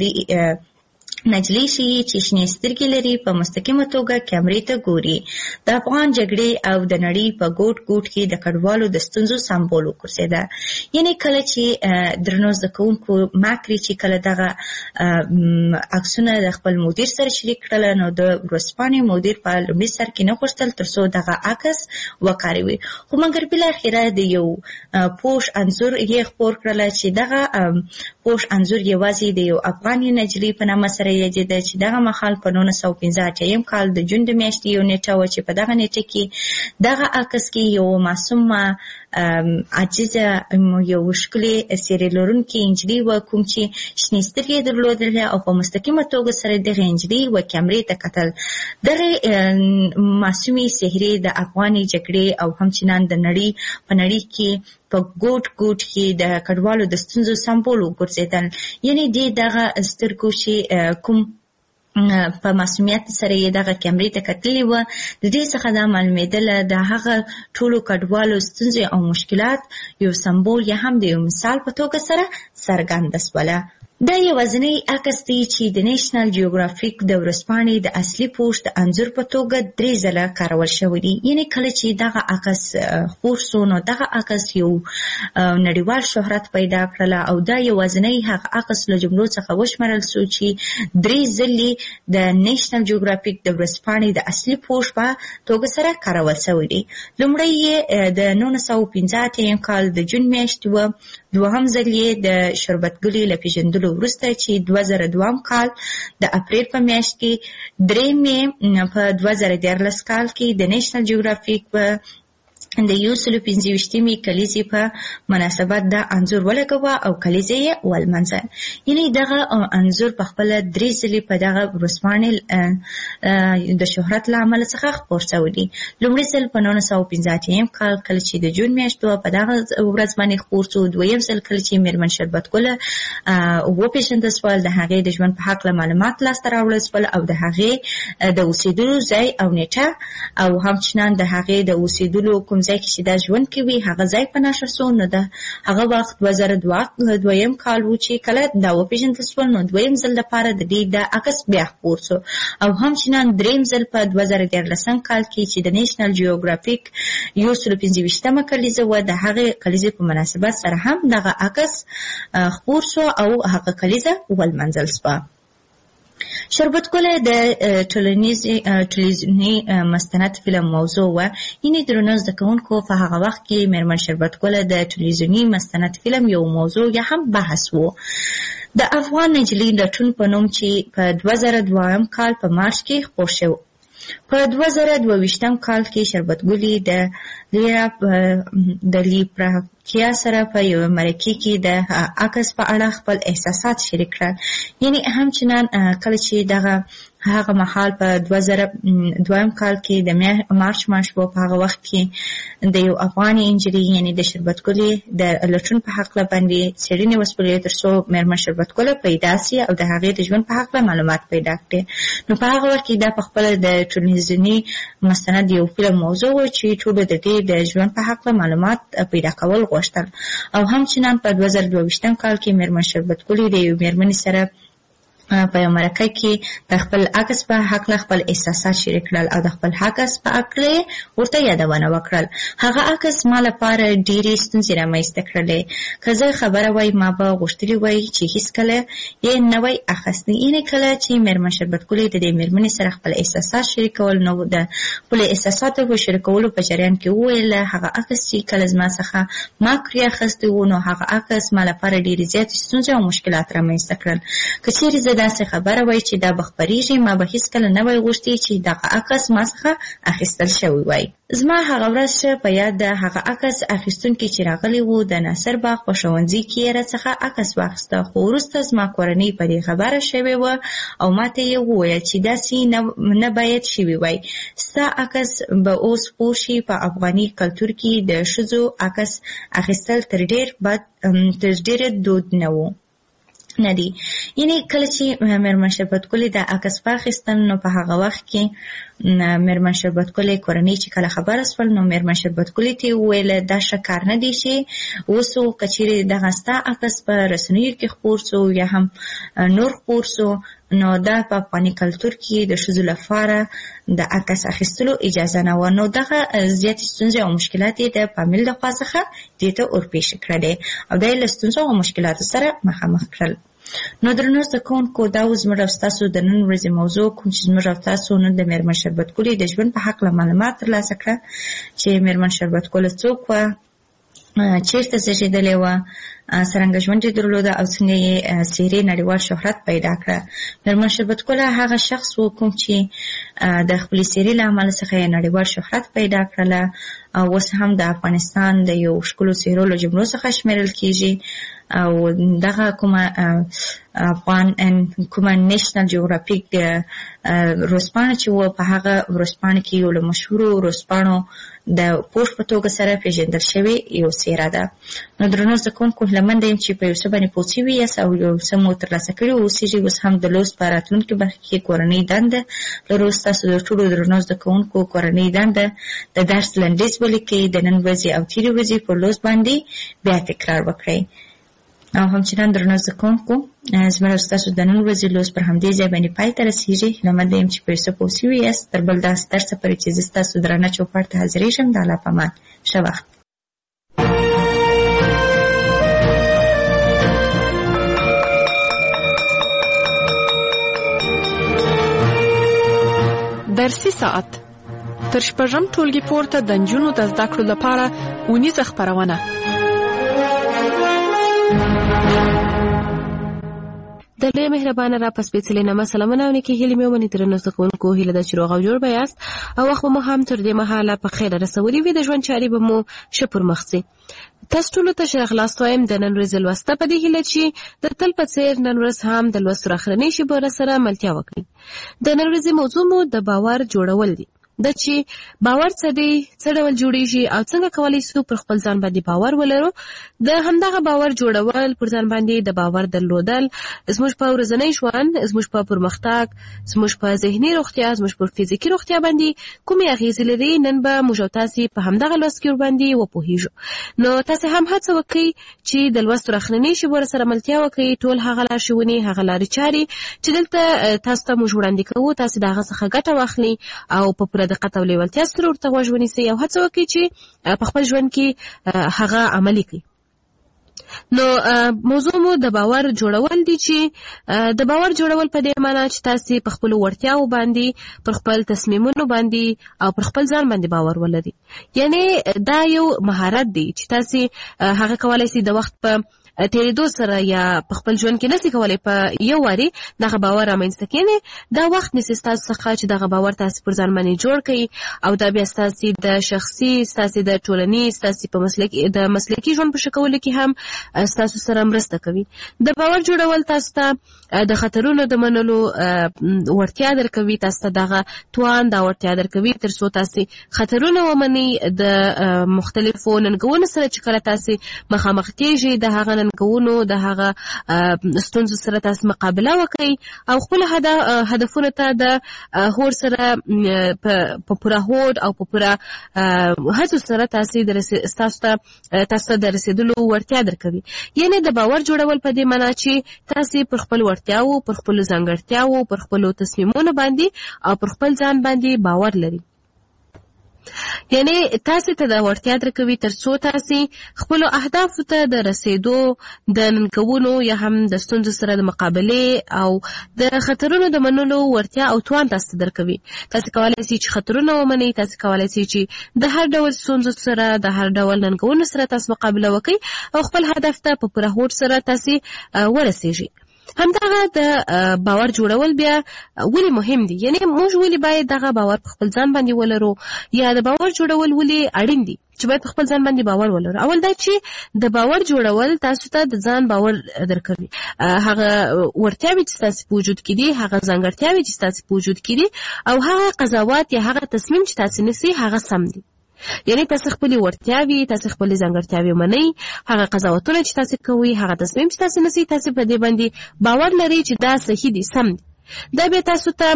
نجلۍ ښیي چې شنې سترګې لري، په مستقیمه توګه کیمرې ته ګوري. د افغان جګړې او د نړۍ په ګوټ ګوټ کې د کډوالو د ستونزو سمبول وګرځېده. یعنې کله چې درنو زده کوونکو ماکري چې کله دغه عکسونه د خپل مدیر سره شریک کړل، نو د ورځپاڼې مدیر په لومړي سر کې نه غوښتل ترڅو دغه عکس وکاروي، خو مګر بالاخره د یو پوش انځور یې خپور کړل چې دغه پوش انځور یوازې د یو افغاني نجلۍ په نامه سره یادېده چې دغه مهال په 1985 کال د جون د میاشتې یو نیټه وه چې په دغه نیټه کې دغه عکس کې یو معصومه عاجزه یو ښکلې څېرې لرونکې نجلۍ وه، کوم چې شنې سترګې درلودلې او په مستقیمه توګه سره دغه نجلۍ و کیمرې ته کتل. دغه معصومې څهرې د افغاني جګړې او همچنان د نړۍ په نړۍ کې په ګوټ ګوټ کې د کډوالو د ستونزو سمبول وګرځېدل. یعنې دغه سترګو چې کوم په معصومیت سره یې دغه کیمرې ته کتلې وه، د دې څخه دا معلومېدله د هغه ټولو کډوالو ستونزې او مشکلات یو سمبول یا هم د یو مثال په توګه سره څرګنده شوله. دا یوازینی عکس دی چې د نېشنل جیوګرافیک د ورځپاڼې د اصلي پوش د انځور په توګه 3 ځله کارول شوی دی. یعنې کله چې دغه عکس خپور شو نو دغه عکس یو نړیوال شهرت پیدا کړله او دا یوازینی هغه عکس له جملو څخه وشمارل شو چې 3 ځلې د نېشنل جیوګرافیک د ورځپاڼې د اصلي پوش په توګه سره کارول شوی دی. لومړی یې د 1985 کال د جون میاشتې وه، دوهم ځل یې د شربت ګلي له پیژندلو وروسته چې 2002 کال د اپریل په میاشت کې، درېیم یې په 2014 کال کې د نېشنل جیوګرافیک په د 125مې کلیزې په مناسبت دا انځور ولګوه او کلیزې یې ولمنځه. یعنی دغه انځور په خپل 3 ځلې په دغه ورځپاڼې د شهرت له امله څخه خپور شوی دی. لومړی ځل په 1985 کال کله چې د جون میاشت په دغه ورځ باندې خپور شو. دویم ځل کله چې میرمن شربت ګل وپېژندل شول، د هغې د ژوند په هکله معلومات لاسته راوړل شول او د هغې د اوسېدلو ځای او نیټه او همچنان د هغې د اوسېدلو کوم ځای کې چې دا ژوند کوي هغه ځای په نښه شو. نو د هغه وخت 2002 کال و چې کله دا وپېژندل شول، نو دویم ځل لپاره د دې د عکس بیا خپور شو او همچنان دریم ځل په 2013 کال کې چې د نیشنل جیوګرافیک 125مه کلیزه و، د هغې کلیزې په مناسبت سره هم دغه عکس خپور شو او هغه کلیزه ولمنځل شوه. شربت ګل د ټلویزیوني مستند فلم موضوع و. یعنی درنو زده کوونکو په هغه وخت کې میرمن شربت ګل د ټلویزیوني مستند فلم یو موضوع یا هم بحث و. د افغان نجلۍ لټون په نوم چې په 2002 کال په مارچ کې خپور شو. په 2022 کال کې شربت ګلې د لیپراکیا سره په یو مرکه کې د عکس په اړه خپل احساسات شریک کړل. یعنی همچنان کله چې دغه هغه مهال په 2002 کال کې د مارچ میاشت په هغه وخت کې د یو افغاني انجلۍ یعنی د شربت ګلې د لټون په حق باندې څېړنې وسپړې ترڅو میرمن شربت ګل پیدا شي او د هغې د ژوند په حق معلومات پیدا کړي. نو په هغه وخت کې دا په خپل د ټلویزیوني مستند یو فلم موضوع و چې ټول د دې د ژوند په حق معلومات پیدا کول غوښتل او همچنان په 2022 کال کې میرمن شربت ګلې د یو میرمنې سره په یو مرکه کې د خپل عکس په حق خپل احساسات شریک کړل او د خپل عکس په اړه ورته یادونه وکړل. هغه عکس ما لپاره ډېرې ستونزې رامنځته کړلې. که زه خبره وای ما به غوښتلي وای چې هیڅکله یې نه وای اخیستی. یعنې کله چې میرمن شربت ګلې د دې میرمنې سره خپل احساسات شریکول، نو د خپل احساساتو په شریکولو په جریان کې وویل هغه عکس چې کله زما څخه ما کړی اخیستی و، نو هغه عکس ما لپاره ډېرې زیاتې ستونزې او مشکلات رامنځته کړل. که چیرې زه داسې خبره وای چې دا بخبریږي، ما به هیڅکله نه وای غوښتي چې دغه عکس ما څخه اخیستل شوی وای. زما هغه ورځ په یاد ده، هغه عکس اخیستونکي چې راغلی و د ناصر باغ په ښوونځي کې یې راڅخه عکس واخیسته، خو وروسته زما کورنۍ په دې خبره شوې وه او ما ته یې وویل چې داسې نه باید شوي وای. ستا عکس به اوس خپور شي. په افغاني کلتور کې د ښځو عکس اخیستل تر ډېره دود نه و. نه دی. یعنی کله چې میرمن شربت ګلې د عکس واخیستل، نو په هغه وخت کې میرمن شربت ګلې کورنۍ چې کله خبره شول، نو میرمن شربت ګلې ته وویل دا ښه کار نه دی چې اوس که چیرې دغه ستا عکس په رسنیو کې خپور شو یا هم نور خپور شو، نو دا په افغاني کلتور کې د ښځو لپاره د عکس اخیستلو اجازه نه وه. نو دغه زیاتې ستونزې او مشکلات یې د فامیل د خوا څخه دې ته ورپېښې کړلې او دا یې له ستونزو او مشکلاتو سره مخامخ کړل. نو درنو زده کوونکو، دا و زموږ او ستاسو د نن ورځې موضوع، کوم چې زموږ او تاسو نن د میرمن شربت ګلې د ژوند په هکله معلومات ترلاسه کړه چې میرمن شربت ګل څوک وه، چیرته زیږېدلې وه، څرنګه ژوند یې درلوده او څنګه یې څېرې نړیوال شهرت پیدا کړه. میرمن شربت ګل هغه شخص و کوم چې د خپلې څېرې له امله څخه یې نړیوال شهرت پیدا کړله او اوس هم د افغانستان د یو ښکلو څېرو له جملو څخه شمیرل کېږي او دغه کومه نیشنل جیوګرافیک د ورځپاڼه چې و، په هغه ورځپاڼه کې یو له مشهورو ورځپاڼو د پوسټ په توګه سره پیژندل شوې یو څېره ده. نو درنو زده کوونکو، هیله منده یم چې په یو څه باندې پوه شوي یاست او یو څه مو ترلاسه کړي اوسېږي. اوس هم د لوست په راتلونکي برخه کې کورنۍ دنده لرو. ستاسو د ټولو درنو زده کوونکو کورنۍ دنده د درس لنډیز ولیکئ، د نن ورځې او تېرې ورځې په لوست باندې بیا تکرار وکړئ. او همچنان درنو زده کوونکو، زما او ستاسو د نن ورځې لوست پر همدې ځای باندې پای ته رسېږي. هیله منده یم چې په یو څه پوه شوي یاست. تر بل داسې درسه پورې چې زه ستاسو درانه چوپړ ته حاضرېږم، د الله په امان. ښه وخت. درسي ساعت تر شپږم ټولګي پورته د نجونو د زده کړو لپاره اونیزه خپرونه. د د لوی مهربانه را پس پیڅلې نامه سلامونه او نیکي هیلې مې ومني درنو زده کوونکو هیله ده چې روغ او جوړ به یاست او وخت مو هم تر دې مهاله په خیره رسولي وي د ژوند چارې به مو ښه پر مخ ځي. تاسو ټولو ته ښه راغلاست وایم د نن ورځې لوسته په دې هیله چې د تل په څېر نن ورځ هم د لوستو راخرنۍ شیبو سره ملتیا وکړئ. د نن ورځې موضوع مو د باور جوړول دي. د چې باور څه دی، څه ډول جوړیږي او څنګه کولی شو پر خپل ځان باندې باور ولرو. د همدغه باور جوړول، پر ځان باندې د باور درلودل زموږ په ورځنی ژوند، زموږ په پرمختګ، زموږ په ذهني روغتیا، زموږ په فزیکي روغتیا باندې کومې اغیزې لري، نن به موږ تاسو په همدغه لوست کې باندې وپوهیږو. نو تاسو هم هڅه وکړئ چې د لوست راخننۍ شیبو سره ملتیا وکړئ. ټول هغه لارښوونې، هغه لارې چارې چې دلته تاسو ته موږ وړاندې کوو، تاسو د هغه څخه ګټه واخلئ او په پوره دقت او لیوالتیا سره ورته غوږ ونیسئ او هڅه وکړئ چې په خپل ژوند کې هغه عملي کړئ. نو موضوع مو د باور جوړول دي چې د باور جوړول په دې معنی چې تاسو په خپل وړتیاو باندې، پر خپل تصمیمونو باندې او پر خپل ځان باندې باور ولرئ. یعنی دا یو مهارت دی چې تاسو هغه کولای شئ د وخت په تیریدو سره یا په خپل ژوند کې نسی کولای په یو واري دغه باور رامنځته کړئ. دا وخت نسی تاسو څخه چې دغه باور تاسو پر ځان باندې جوړ کړئ او دا بیا تاسو د شخصي، تاسو د ټولنیز، تاسو په مسلکي ژوند په شکل کې هم تاسو سره مرسته کوي. د باور جوړول تاسو ته د خطرونو د منلو ورتیا درکوي، تاسو ته دغه توان دا ورتیا درکوي ترڅو تاسو خطرونه ومنئ. د مختلفو ننګونو سره چې کله تاسو مخامخ کیږئ، د هغه ننګونو، د هغه ستونزو سره تاسو مقابله وکړئ او خپل هدفونو ته د هوډ سره په پوره هوډ او په پوره هڅو سره تاسو ته د رسیدلو ورتیا درکوي. یعنی د باور جوړول په دې معنی چې تاسو پر خپل ورتیاو، پر خپل ځانګړتیاو، پر خپل تصمیمونو باندې او پر خپل ځان باندې باور لري. یعنی تاسو ته د ورتیا درکوي ترڅو تاسو خپل اهدافو ته د رسیدو، د ننګونو یا هم د ستونزو سره د مقابله او د خطرونو د منلو ورتیا او توان تاسو درکوي. تاسو کولای شئ چې خطرونه ومنئ، تاسو کولای شئ چې د هر ډول ستونزو سره، د هر ډول ننګونو سره تاسو مقابله وکړئ او خپل هدف ته په پوره هوډ سره تاسو ورسیږئ. همدغه د باور جوړول بیا ولې مهم دي؟ یعنی موږ ولې باید دغه باور په خپل ځان باندې ولرو، یا د باور جوړول ولې اړین دي چې باید په خپل ځان باندې باور ولرو؟ اول دا چې د باور جوړول تاسو ته د ځان باور درکوي. هغه ورتیاوې چې تاسو په وجود کې دي، هغه ځانګړتیاوې چې تاسو په وجود کې دي او هغه قضاوت یا هغه تصمیم چې تاسو نیسئ هغه سم دي. یعنی تاسو خپل ورتیاوې، تاسو خپل ځانګړتیاوې منئ، هغه قضاوتونه چې تاسو کوئ، هغه تصمیم چې تاسو نیسئ، تاسو په دې باندې باور لرئ چې دا صحیح دي، سم دي. دا به تاسو ته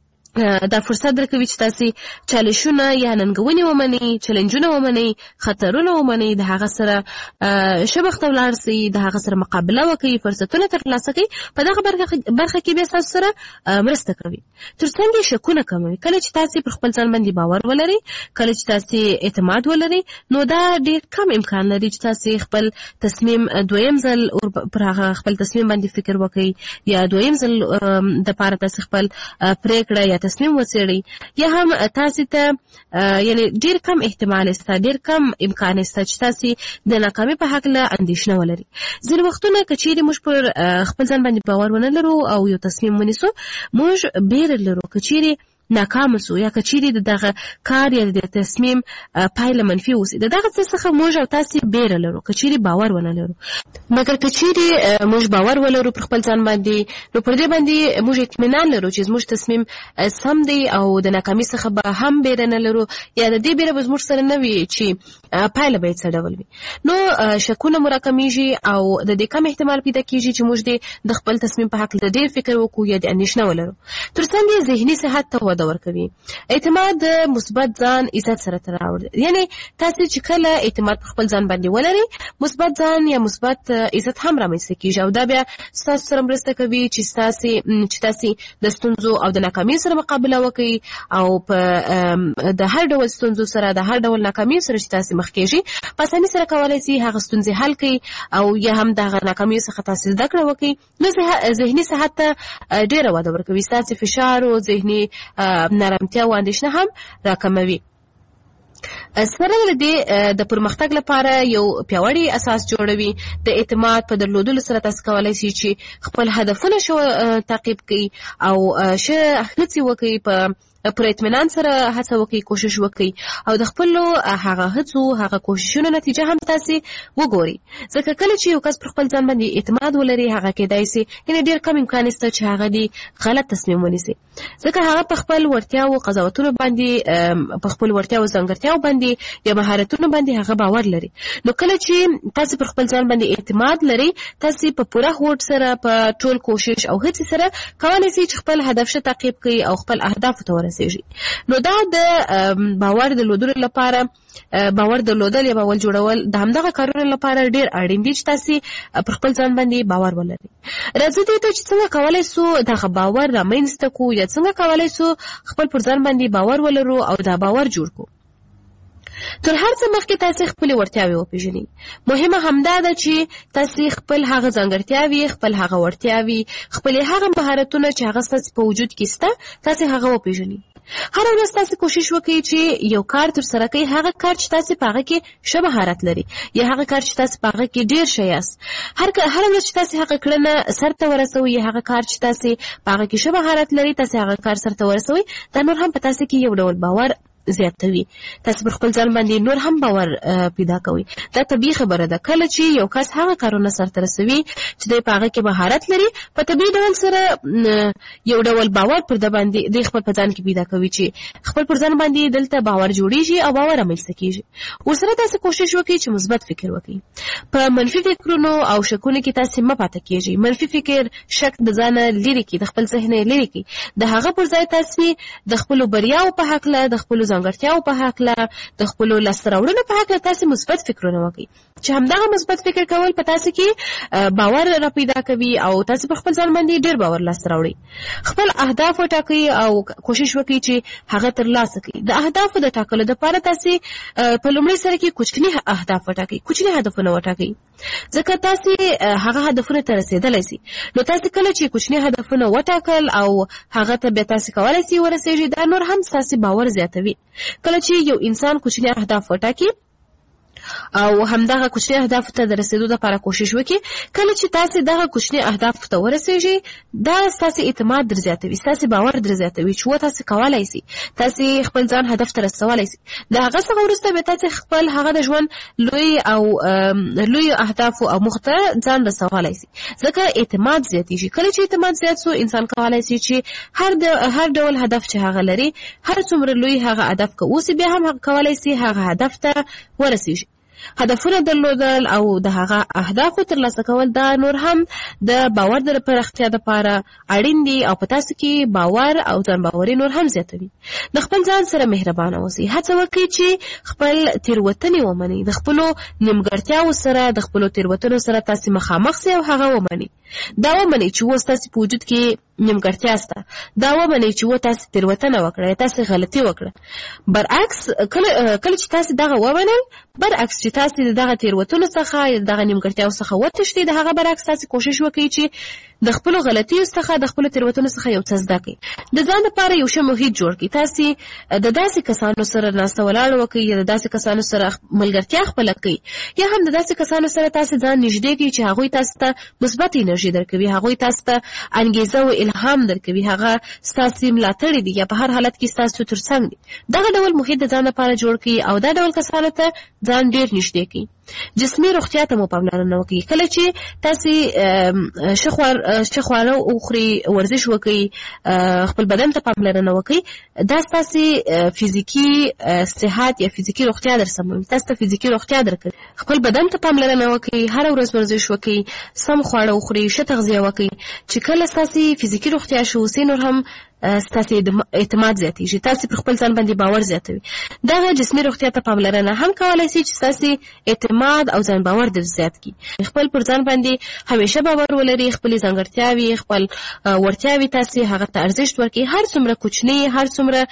دا فرصت درکوي چې تاسو چالشونه یا ننګونې ومنئ، چلنجونه ومنئ، خطرونه ومنئ، د هغه سره شبخته ولاړ سئ، د هغه سره مقابله وکړئ، فرصتونه ترلاسه کړئ. په دغه برخه کې بیا تاسو سره مرسته کوي. ترڅنګ شکونه کموي. کله چې تاسو پر خپل ځان باندې باور ولرئ، کله چې تاسو اعتماد ولرئ، نو دا ډېر کم امکان لري چې تاسو خپل تصمیم دویم ځل پر هغه خپل تصمیم باندې فکر وکړئ یا دویم ځل د پاره تاسو خپل پریکړه یا تصمیم وڅېړئ، یا هم تاسو ته یعنی ډېر کم احتمال شته، ډېر کم امکان شته چې تاسو د ناکامۍ په هکله اندېښنه ولرئ. ځینې وختونه که چیرې موږ پر خپل ځان باندې باور ونه لرو او یو تصمیم ونیسو، موږ بیره لرو که چیرې ناکام سو یا که چیرې دغه کار یا د تصمیم پایله منفي وسی. دغه څه څخه موږ او تاسو بیره لرو که چیرې باور ونه لرو. مګر که چیرې موږ باور ولرو پر خپل ځان باندې، نو پر دې باندې موږ اطمینان لرو چې زموږ تصمیم سم دی او د ناکامۍ څخه به هم بیره نه لرو، یا د دې بیره به زموږ سره نه وي چې پایله به څه ډول وي. نو شکونه مو راکمیږي او د دې کم احتمال پیدا کیږي چې موږ د خپل تصمیم په حق ډېر فکر وکړو یا د اندېښنه ولرو. ترڅنګ ذهني صحت ته وده ورکوي. اعتماد د مثبت ځان عزت سره تړاو لري. یعنی تاسو چې کله اعتماد په خپل ځان باندې ولرئ، مثبت ځان یا مثبت عزت هم رامنځته کیږي او دا بیا تاسو سره مرسته کوي چې تاسو د ستونزو او د ناکامۍ سره مقابله وکړئ او په د هر ډول ستونزو سره، د هر ډول ناکامۍ سره چې تاسو مخ کیږئ، په اسانۍ سره کولای شئ هغه ستونزې حل کړئ او یا هم د ناکامۍ څخه تاسو زده کړه وکړئ. نو ذهني صحت ته ډېره وده ورکوي. تاسو فشار او ذهني نرمتیا او اندېښنه هم راکموي. سره د پرمختګ لپاره یو پیاوړی اساس جوړوي. د اعتماد په درلودلو سره تاسو کولای شئ چې خپل هدفونه تعقیب کړئ او هڅې وکړئ پر اطمینان سره هڅه وکړئ، کوشش وکړئ او د خپل هغه هڅو هغه کوششونو نتیجه هم تاسو وګورئ. ځکه کله چې یو کس پر خپل ځان باندې اعتماد ولري هغه کېدای شي یعنی ډیر کم امکان شته چې هغه دی غلط تصمیم ونیسي، ځکه هغه په خپل ورتیا او قضاوتونو باندې په خپل ورتیا او ځانګړتیاو باندې یا مهارتونو باندې هغه باور لري. نو کله چې تاسو پر خپل ځان باندې اعتماد لري تاسو په پوره هوډ سره په ټول کوشش او هڅې سره کولای شئ چې خپل هدف ته تعقیب کړئ او خپل اهداف ته نو دا د باور درلودلو لپاره باور درلودل یا باور جوړول د همدغه کارونو لپاره ډیر اړین دي چې تاسو پر خپل ځان باندې باور ولرئ. راځي ته چې څنګه کولای شو دغه باور رامنځته کو یا څنګه کولای شو خپل پر ځان باندې باور ولرو او دا باور جوړ کو. تر هر څه مخکې تاسو خپل ورتیاوي وپیژنئ. مهمه همدا ده چې تاسو خپل هغه ځانګړتیاوي، خپل هغه ورتیاوي، خپل هغه مهارتونه چې هغه ستاسو په وجود کې شته تاسو هغه وپیژنئ. هر ورځ تاسو کوشش وکړئ چې یو کار تر سره کړئ، هغه کار چې تاسو په هغه کې ښه مهارت لري یا هغه کار چې تاسو په هغه کې ډیر ښه یاست. هر ورځ چې تاسو هغه کړنه سرته ورسوي یا هغه کار چې تاسو په هغه کې ښه مهارت لري تاسو هغه کار سرته ورسوي، دا نور هم په تاسو کې یو ډول باور زیاتوي. تاسو پر خپل ځان باندې نور هم باور پیدا کوي. دا طبيعي خبره ده. کله چې یو کس هغه کارونه سرته رسوي چې د هغه کې مهارت لري په طبيعي ډول سره یو ډول باور پر د باندې د خپل ځان کې پیدا کوي چې خپل پر ځان باندې دلته باور جوړیږي او باور رامنځته کیږي. ورسره تاسو کوشش وکړئ چې مثبت فکر وکړئ. په منفي فکرونو او شکونو کې تاسو مه پاتې کیږئ. منفي فکر شک د ځان لري کې د خپل ذهن لري کې د هغه پر ځای تاسو د خپل بریاو په حق له د خپل ځانګړتیاو په حق له د خپل لاسته په حق له تاسو مثبت فکرونه وکړئ چې همدغه مثبت فکر کول په تاسو کې باور را پیدا کوي او تاسو په خپل ځان باندې ډیر باور لاسته راوړئ. خپل اهداف وټاکئ او کوشش وکړئ چې هغه ترلاسه کړئ. د اهدافو د ټاکلو لپاره تاسو په لومړي سره کې کوچني اهداف وټاکئ، کوچني هدفونه وټاکئ، ځکه تاسو هغه هدفونه ته رسیدلای شئ. نو تاسو کله چې کوچني هدفونه وټاکل او هغه ته به تاسو کولای شئ ورسیږئ، دا نور هم تاسو باور زیاتوي. کله چې یو انسان کوچني اهداف وټاکي او همدغه کوچني اهداف ته د رسیدو لپاره کوشش وکړي، کله چې تاسو دغه کوچني اهداف ته ورسیږئ دا تاسو اعتماد در زیاتوي، تاسو باور در زیاتوي چې تاسو کولای شئ، تاسو خپل ځان هدف ته رسولای شئ. دا هغه څنګه ورسته به تاسو خپل هغه د ژوند لوی اهداف او مخته ځان رسولای شئ، ځکه اعتماد زیاتېږي. کله چې اعتماد زیات شو انسان کولای شي چې هر ډول هدف چې هغه لري هر څومره لوی هغه هدف کوي بیا هم کولای شي هغه هدف ته ورسیږي. هدفونه درلودل او د هغه اهدافو ترلاسه کول دا نور هم د باور د پراختیا لپاره اړین دي او په تاسو کې باور او ځان باوري نور هم زیاتوي. د خپل ځان سره مهربانه اوسئ، هڅه وکړئ چې خپل تیروتنې ومنئ، د خپل نیمګړتیاو سره د خپل تیروتنو سره تاسو مخامخ سئ او هغه ومنئ. دا ومنئ چې تاسو په وجود کې نیمګړتیا سته، دا ومنئ چې تاسو تیروتنه وکړه، تاسو غلطي وکړه. برعکس کله چې تاسو دغه ومنئ، برعکس چې تاسو دغه تیروتنو څخه یا دغه نیمګړتیاو څخه وتښتئ، د هغه برعکس تاسو کوشش وکړئ چې د خپل غلطیو څخه د خپل تیروتنو څخه یو څه زده کړئ. د ځان لپاره یو ښه محیط جوړ کړئ. تاسو د داسې کسانو سره ناسته ولاړه وکړئ یا د داسې کسانو سره ملګرتیا خپله کړئ یا هم د داسې کسانو سره تاسو ځان نږدې کړئ چې هغوی تاسو ته مثبت انرژي درکوي، هغوی تاسو ته انګیزه او الهام درکوي، هغه ستاسو ملاتړي دي یا په هر حالت کې ستاسو ترڅنګ دي. دغه ډول محیط د ځان لپاره جوړ کړئ او دا ډول کسانو ته ځان ډیر نږدې کړئ. جسمي روغتیا ته مو پاملرنه وکړئ. کله چې تاسو ښه خواړه وخورئ، ورزش وکړئ، خپل بدن ته پاملرنه وکړئ، دا ستاسو فزیکي صحت یا فزیکي روغتیا درسموي، تاسو ته فزیکي روغتیا درکوي. خپل بدن ته پاملرنه وکړئ، هر ورځ ورزش وکړئ، سم خواړه وخورئ، ښه تغذیه وکړئ چې کله ستاسو فزیکي روغتیا ښه وسي نور هم ستاسو اعتماد زیاتېږي، تاسو پر خپل ځان باندې باور زیاتوي. دغه جسمي روغتیا ته پاملرنه هم کولی شي چې ستاسو اعتماد او ځان باور در زیات کړي. خپل پر ځان باندې همیشه باور ولرئ، خپل ځانګړتیاوي، خپل ورتیاوي تاسو هغه ته ارزښت ورکړئ. هر څومره کوچنی، هر څومره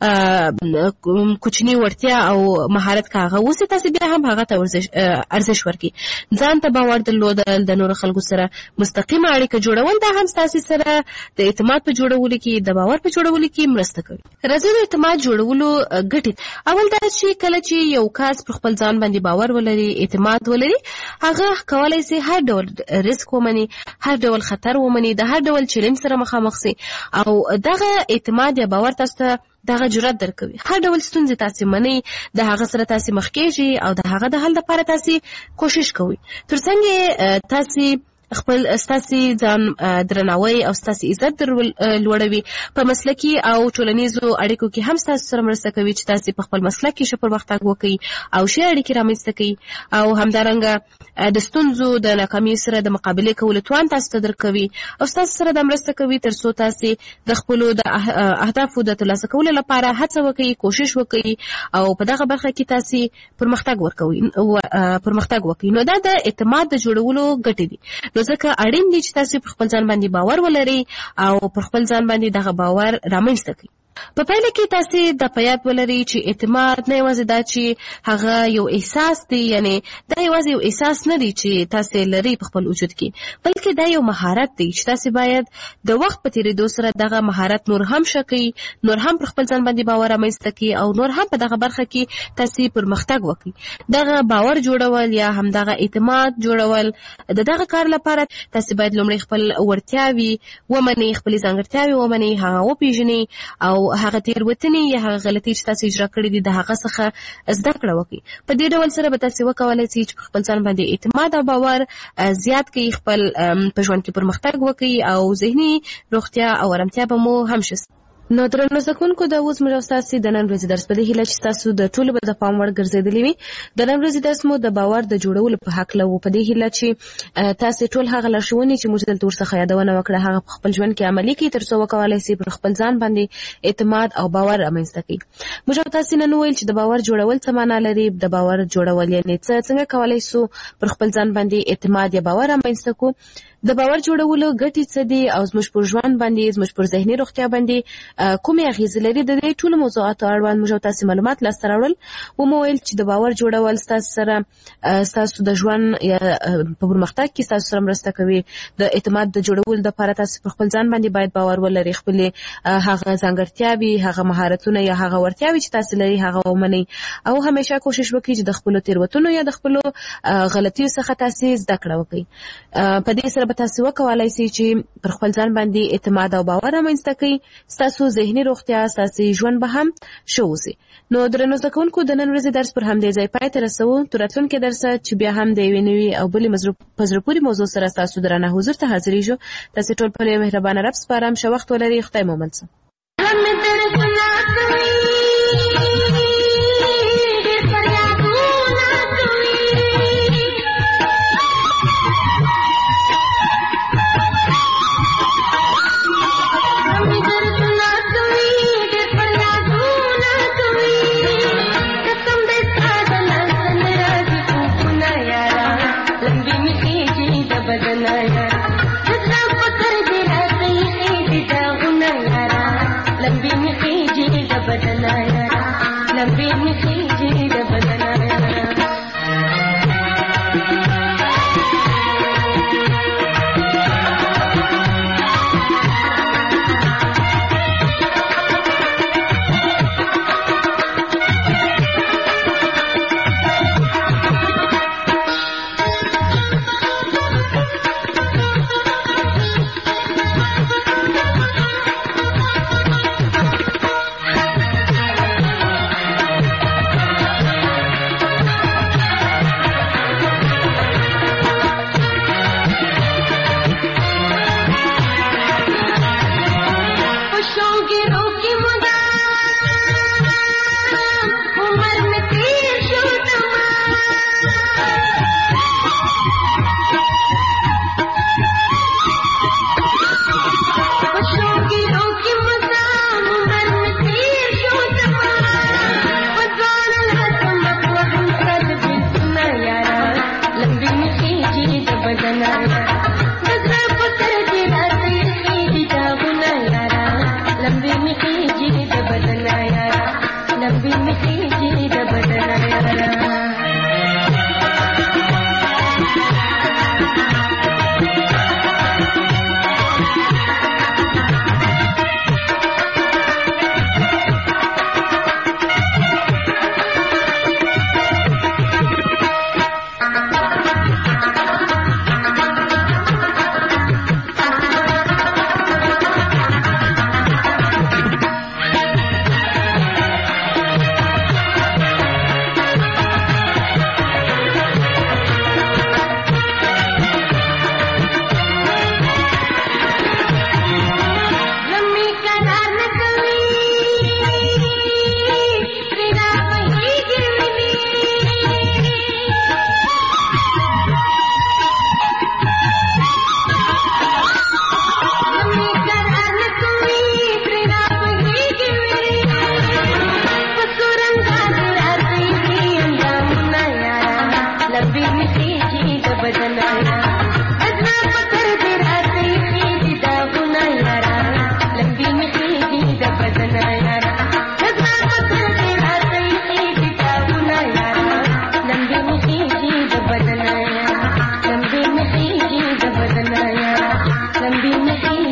کوچنی ورتیا او مهارت کاغه اوسه تاسو بیا هم هغه ته ارزښت ورکړئ. ځان ته باور درلودل، د نور خلکو سره مستقیمه اړیکه جوړول دا هم تاسو سره د اعتماد په جوړولو کې د باور په جوړولو کې مرسته کوي. راځي د اعتماد جوړولو ګټې. اول دا چې کله چې یو کس پر خپل ځان باندې باور ولري، اعتماد ولري، هغه کولای شي هر ډول ریسک ومني، هر ډول خطر ومني، د هر ډول چیلنج سره مخامخ شي، او دغه اعتماد یا باور تاسو ته دغه جرأت درکوي. هر ډول ستونزې تاسو منئ، د هغه سره تاسو مخ کېږئ او د هغه د حل لپاره تاسو کوشش کوئ. ترڅنګ تاسو خپل ستاسو ځان درناوی او ستاسو عزت لوړوي. په مسلکي او ټولنیزو اړیکو کې هم تاسو سره مرسته کوي چې تاسو په خپل مسلک کې ښه پرمختګ وکړئ او ښه اړیکې رامنځته کړئ، او همدارنګه د ستونزو د ناکامۍ سره د مقابله کولو توان تاسو ته درکوي او تاسو سره د مرسته کوي ترڅو تاسو د خپل اهدافو د ترلاسه کولو لپاره هڅه وکړئ، کوشش وکړئ او په دغه برخه کې تاسو پرمختګ وکړئ. نو دا د اعتماد د جوړولو ګټې دي. نو ځکه اړین دي چې تاسو په خپل ځان باندې باور ولرئ او پر خپل ځان باندې دغه باور رامنځته کړئ. په پایله کې تاسو د پیات ولرئ چې اعتماد نه یوازې دا چې هغه یو احساس دی، یعنی دا یوازې یو احساس نه دی چې تاسو لري په خپل وجود کې، بلکې دا یو مهارت دی چې تاسو باید د وخت په تیریدو سره دغه مهارت نور هم شکي، نور هم پر خپل ځان باندې باور رامنځته کړئ او نور هم په دغه برخه کې تاسو پرمختګ وکړئ. دغه باور جوړول یا هم دغه اعتماد جوړول دغه کار لپاره تاسو باید لومړی خپل وړتیاوې ومنئ، خپل ځانګړتیاوې ومنئ، هغه وپیژنئ او هغه تیروتنې یا هغه غلطۍ چې تاسو اجرا کړې دي د هغه څخه زده کړه وکړئ. په دې ډول سره به تاسو وکولای شئ چې خپل ځان باندې اعتماد او باور زیات کړئ، خپل په ژوند کې پرمختګ وکړئ او ذهني روغتیا او آرامتیا به مو هم شي. نو درنو زکونکو دا اوس موږ تاسو د نن ورځې درس په دې هیله چې تاسو د ټولو به د پام وړ ګرځېدلی وي. د نن ورځې درس مو د باور د جوړولو په حق له په دې هیله چې تاسو ټول هغه لارښوونې چې موږ دلته ورڅخه یادونه وکړه هغه په خپل ژوند کې عملي کړئ ترڅو وکولای شئ پر خپل ځان باندې اعتماد او باور رامنځته کړئ. موږ تاسو نن ویل چې د باور جوړول څه معنا لري، د باور جوړول یعنې څنګه کولای شو پر خپل ځان باندې اعتماد یا باور رامنځته کړو، د باور جوړولو ګټې څه دي او زموږ پر ژوند باندې، زموږ پر ذهني روغتیا باندې کومې اغیزې لري. د دې ټولو موضوعاتو اړوند موږ تاسو معلومات لاسته راوړل. ومویل چې د باور جوړول تاسو د ژوند یا په پرمختګ کې تاسو سره مرسته کوي. د اعتماد د جوړولو لپاره تاسو په خپل ځان باندې باید باور ولرئ، خپل هغه ځانګړتیاوې، هغه مهارتونه یا هغه وړتیاوې چې تاسو لري هغه ومنئ او همیشه کوشش وکړئ چې د خپل تیروتنو یا د خپل غلطیو څخه تاسو زده کړه وکړئ. په دې سره تاسو وکولای شئ چې پر خپل ځان باندې اعتماد او باور رامنځته کړئ. تاسو ذهني روغتیا، تاسو ژوند به هم ښه وي. نو درنو زکونکو د نن ورځې درس پر همدې ځای پای ته رسوو. تر راتلونکي درسه چې بیا هم د یوې نوې او بلې په زړه پورې موضوع سره تاسو درنه حضور ته حاضرېږو. تاسو ټول په مهربانه رب سپارم. ښه وخت ولرئ. خدای مو مل شه.